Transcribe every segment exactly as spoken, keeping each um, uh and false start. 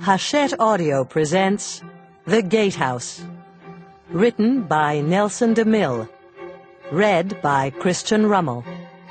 Hachette Audio presents The Gatehouse. Written by Nelson DeMille. Read by Christian Rummel.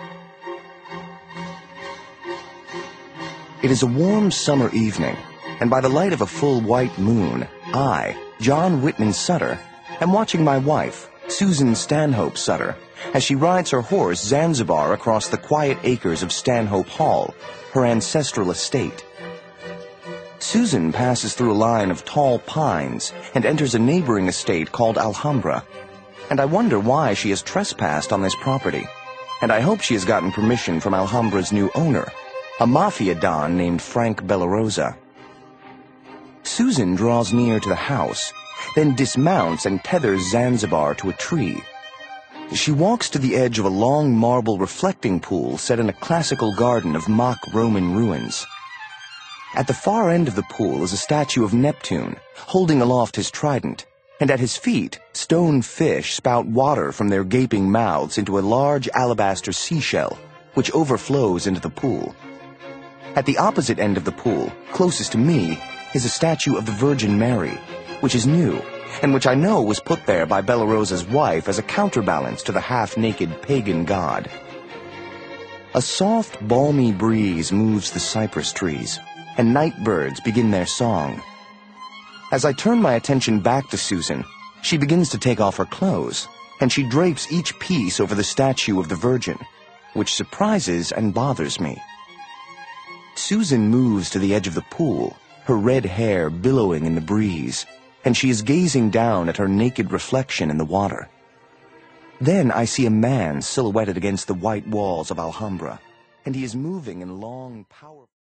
It is a warm summer evening, and by the light of a full white moon, I, John Whitman Sutter, am watching my wife, Susan Stanhope Sutter, as she rides her horse Zanzibar across the quiet acres of Stanhope Hall, her ancestral estate. Susan passes through a line of tall pines and enters a neighboring estate called Alhambra, and I wonder why she has trespassed on this property, and I hope she has gotten permission from Alhambra's new owner, a mafia don named Frank Bellarosa. Susan draws near to the house, then dismounts and tethers Zanzibar to a tree. She walks to the edge of a long marble reflecting pool set in a classical garden of mock Roman ruins. At the far end of the pool is a statue of Neptune, holding aloft his trident, and at his feet, stone fish spout water from their gaping mouths into a large alabaster seashell, which overflows into the pool. At the opposite end of the pool, closest to me, is a statue of the Virgin Mary, which is new, and which I know was put there by Bellarosa's wife as a counterbalance to the half-naked pagan god. A soft, balmy breeze moves the cypress trees, and night birds begin their song. As I turn my attention back to Susan, she begins to take off her clothes, and she drapes each piece over the statue of the Virgin, which surprises and bothers me. Susan moves to the edge of the pool, her red hair billowing in the breeze, and she is gazing down at her naked reflection in the water. Then I see a man silhouetted against the white walls of Alhambra, and he is moving in long, powerful...